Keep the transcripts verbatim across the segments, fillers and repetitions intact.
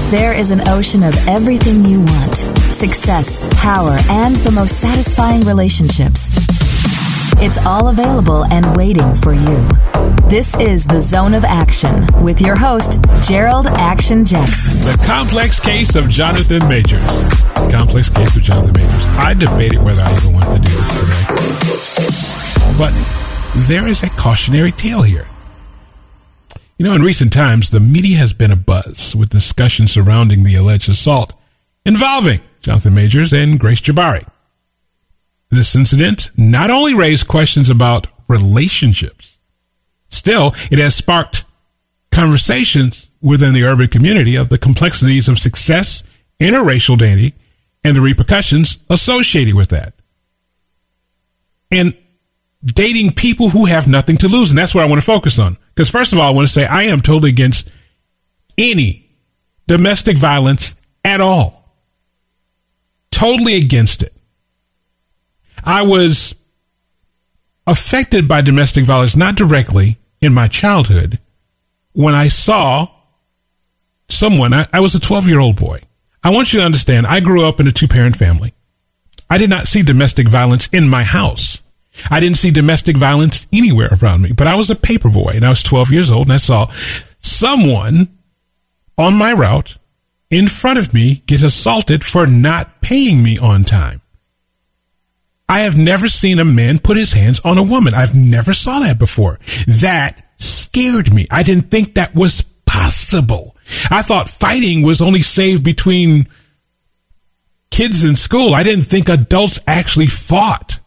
There is an ocean of everything you want: success, power, and the most satisfying relationships. It's all available and waiting for you. This is The Zone of Action with your host, Gerald Action Jackson. The complex case of Jonathan Majors. The complex case of Jonathan Majors. I debated whether I even wanted to do this today. But there is a cautionary tale here. You know, in recent times, the media has been abuzz with discussion surrounding the alleged assault involving Jonathan Majors and Grace Jabbari. This incident not only raised questions about relationships, still, it has sparked conversations within the urban community of the complexities of success, interracial dating, and the repercussions associated with that. And dating people who have nothing to lose. And that's what I want to focus on. Because first of all, I want to say I am totally against any domestic violence at all. Totally against it. I was affected by domestic violence, not directly in my childhood, when I saw someone, I, I was a twelve-year-old boy. I want you to understand, I grew up in a two-parent family. I did not see domestic violence in my house. I didn't see domestic violence anywhere around me, but I was a paper boy and I was twelve years old and I saw someone on my route in front of me get assaulted for not paying me on time. I have never seen a man put his hands on a woman. I've never saw that before. That scared me. I didn't think that was possible. I thought fighting was only saved between kids in school. I didn't think adults actually fought.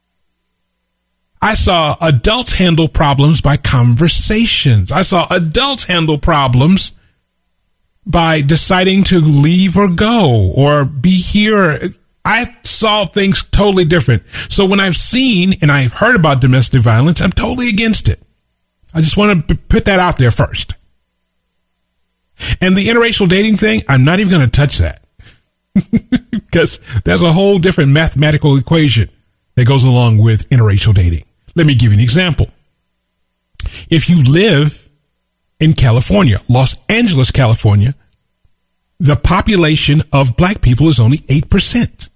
I saw adults handle problems by conversations. I saw adults handle problems by deciding to leave or go or be here. I saw things totally different. So when I've seen and I've heard about domestic violence, I'm totally against it. I just want to p- put that out there first. And the interracial dating thing, I'm not even going to touch that because there's a whole different mathematical equation that goes along with interracial dating. Let me give you an example. If you live in California, Los Angeles, California, the population of black people is only eight percent.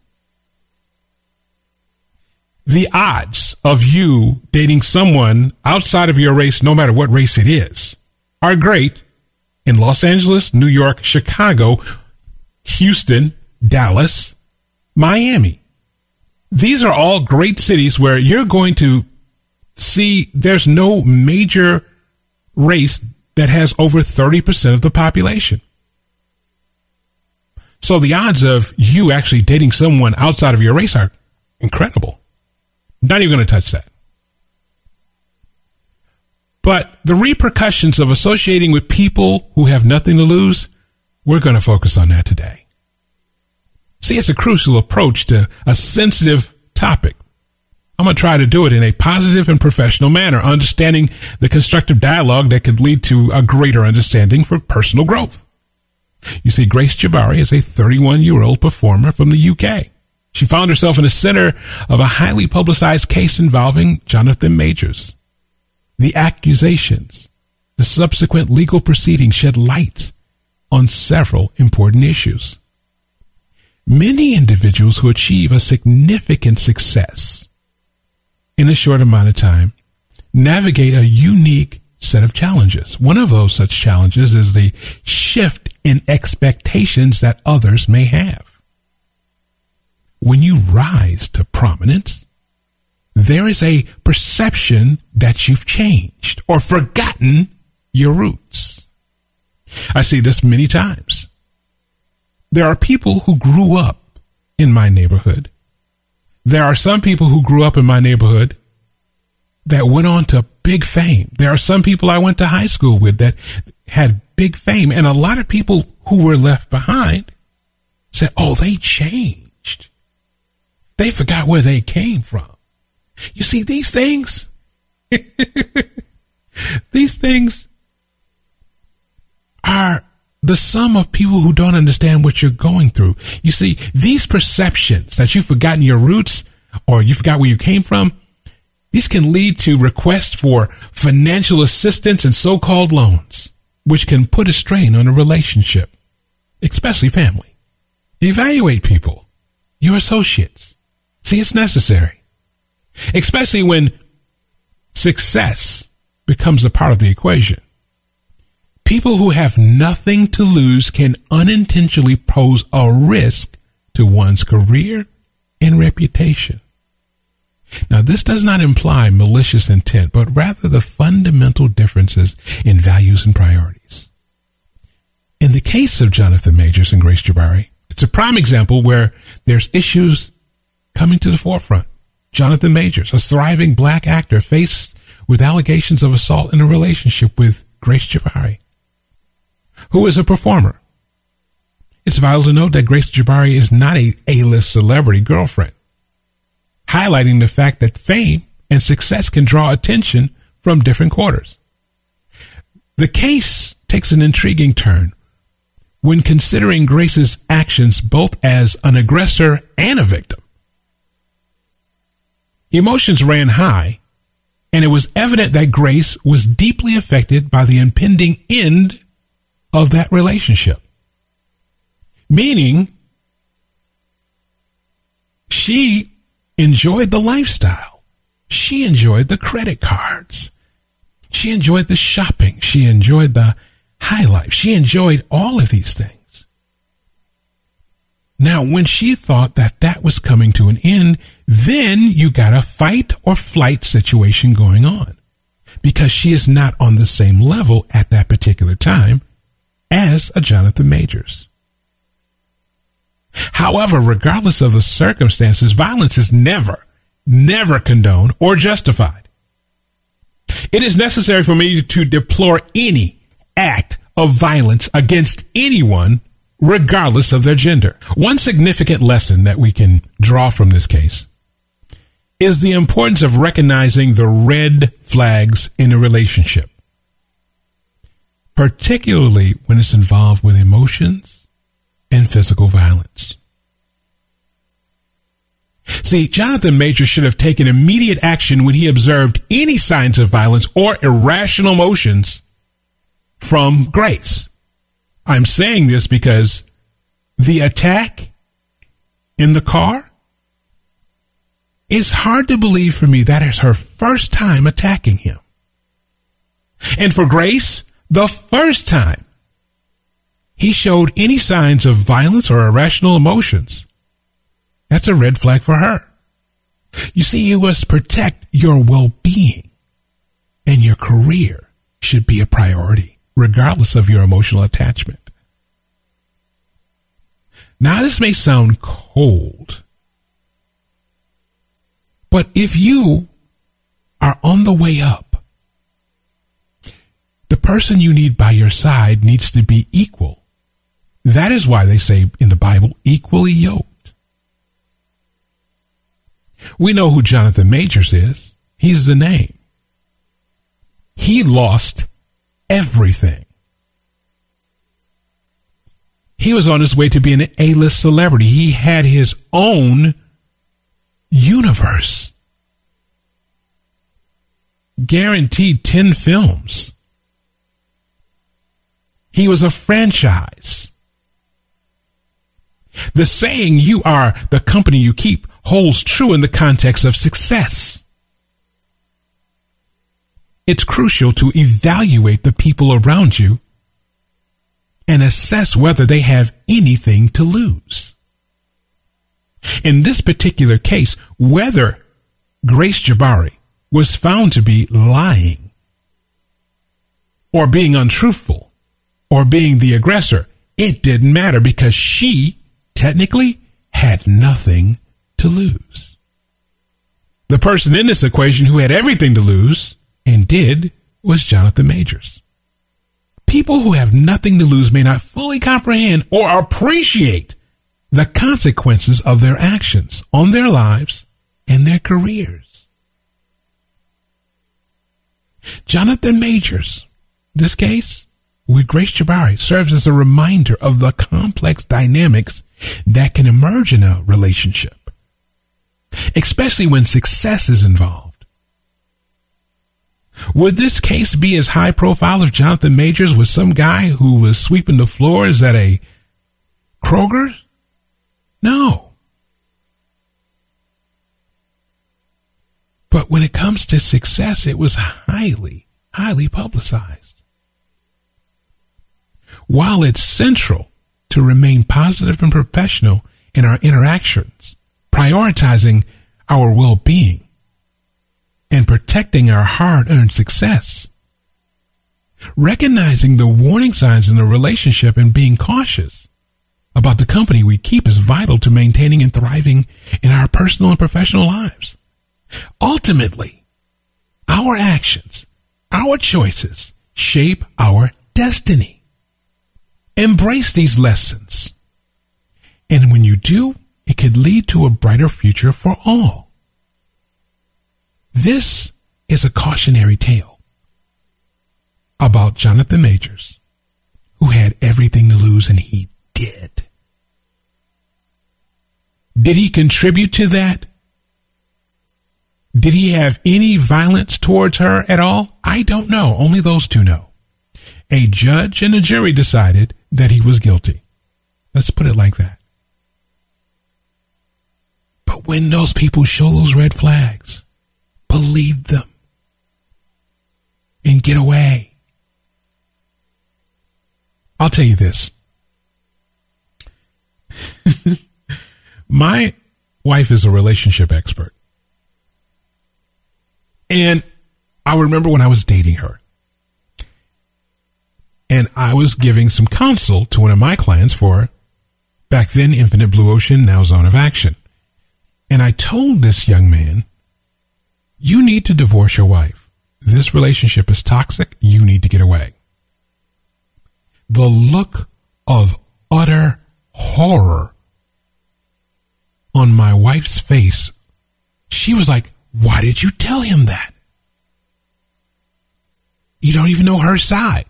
The odds of you dating someone outside of your race, no matter what race it is, are great in Los Angeles, New York, Chicago, Houston, Dallas, Miami. These are all great cities where you're going to see there's no major race that has over thirty percent of the population. So the odds of you actually dating someone outside of your race are incredible. Not even going to touch that. But the repercussions of associating with people who have nothing to lose, we're going to focus on that today. See, it's a crucial approach to a sensitive topic. I'm going to try to do it in a positive and professional manner, understanding the constructive dialogue that could lead to a greater understanding for personal growth. You see, Grace Jabbari is a thirty-one-year-old performer from the U K. She found herself in the center of a highly publicized case involving Jonathan Majors. The accusations, the subsequent legal proceedings shed light on several important issues. Many individuals who achieve a significant success in a short amount of time navigate a unique set of challenges. One of those such challenges is the shift in expectations that others may have. When you rise to prominence, there is a perception that you've changed or forgotten your roots. I see this many times. There are people who grew up in my neighborhood. There are some people who grew up in my neighborhood that went on to big fame. There are some people I went to high school with that had big fame. And a lot of people who were left behind said, oh, they changed. They forgot where they came from. You see, these things, these things are the sum of people who don't understand what you're going through. You see, these perceptions that you've forgotten your roots or you forgot where you came from, these can lead to requests for financial assistance and so-called loans, which can put a strain on a relationship. especially family. Evaluate people, your associates. See, it's necessary, especially when success becomes a part of the equation. People who have nothing to lose can unintentionally pose a risk to one's career and reputation. Now, this does not imply malicious intent, but rather the fundamental differences in values and priorities. In the case of Jonathan Majors and Grace Jabbari, it's a prime example where there's issues coming to the forefront. Jonathan Majors, a thriving black actor, faced with allegations of assault in a relationship with Grace Jabbari, who is a performer. It's vital to note that Grace Jabbari is not a A-list celebrity girlfriend, highlighting the fact that fame and success can draw attention from different quarters. The case takes an intriguing turn when considering Grace's actions both as an aggressor and a victim. Emotions ran high, and it was evident that Grace was deeply affected by the impending end of that relationship. Meaning, she enjoyed the lifestyle. She enjoyed the credit cards. She enjoyed the shopping. She enjoyed the high life. She enjoyed all of these things. Now, when she thought that that was coming to an end, then you got a fight or flight situation going on, because she is not on the same level at that particular time as a Jonathan Majors. However, regardless of the circumstances, violence is never, never condoned or justified. It is necessary for me to deplore any act of violence against anyone, regardless of their gender. One significant lesson that we can draw from this case is the importance of recognizing the red flags in a relationship, particularly when it's involved with emotions and physical violence. See, Jonathan Majors should have taken immediate action when he observed any signs of violence or irrational emotions from Grace. I'm saying this because the attack in the car, it's hard to believe for me that is her first time attacking him. And for Grace, the first time he showed any signs of violence or irrational emotions, that's a red flag for her. You see, you must protect your well-being, and your career should be a priority, regardless of your emotional attachment. Now, this may sound cold, but if you are on the way up, the person you need by your side needs to be equal. That is why they say in the Bible, equally yoked. We know who Jonathan Majors is. He's the name. He lost everything. He was on his way to being an A-list celebrity. He had his own universe. Guaranteed ten films. He was a franchise. The saying, you are the company you keep, holds true in the context of success. It's crucial to evaluate the people around you and assess whether they have anything to lose. In this particular case, whether Grace Jabbari was found to be lying or being untruthful or being the aggressor, it didn't matter, because she technically had nothing to lose. The person in this equation who had everything to lose and did was Jonathan Majors. People who have nothing to lose may not fully comprehend or appreciate the consequences of their actions on their lives and their careers. Jonathan Majors, this case with Grace Jabbari, serves as a reminder of the complex dynamics that can emerge in a relationship, especially when success is involved. Would this case be as high profile if Jonathan Majors was some guy who was sweeping the floors at a Kroger? No. But when it comes to success, it was highly, highly publicized. While it's central to remain positive and professional in our interactions, prioritizing our well-being and protecting our hard-earned success, recognizing the warning signs in the relationship and being cautious about the company we keep is vital to maintaining and thriving in our personal and professional lives. Ultimately, our actions, our choices shape our destiny. Embrace these lessons. And when you do, it could lead to a brighter future for all. This is a cautionary tale about Jonathan Majors, who had everything to lose, and he did. Did he contribute to that? Did he have any violence towards her at all? I don't know. Only those two know. A judge and a jury decided that he was guilty. Let's put it like that. But when those people show those red flags, believe them and get away. I'll tell you this. My wife is a relationship expert. And I remember when I was dating her, and I was giving some counsel to one of my clients for, back then, Infinite Blue Ocean, now Zone of Action. And I told this young man, you need to divorce your wife. This relationship is toxic. You need to get away. The look of utter horror on my wife's face, she was like, why did you tell him that? You don't even know her side.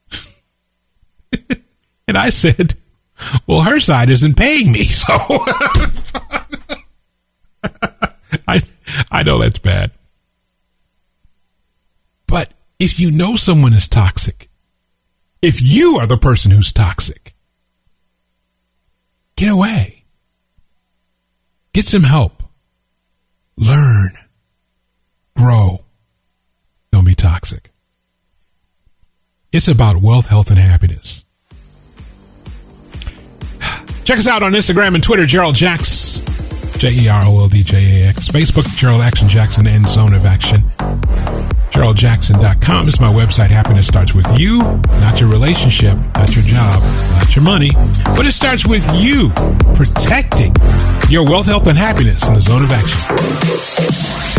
And I said, well, her side isn't paying me, so I I know that's bad. But if you know someone is toxic, if you are the person who's toxic, get away. Get some help. Learn. Grow. Don't be toxic. It's about wealth, health, and happiness. Check us out on Instagram and Twitter, Gerald Jax, J E R O L D J A X. Facebook, Gerald Action Jackson and Zone of Action. Gerald Jackson dot com is my website. Happiness starts with you, not your relationship, not your job, not your money, but it starts with you protecting your wealth, health, and happiness in the Zone of Action.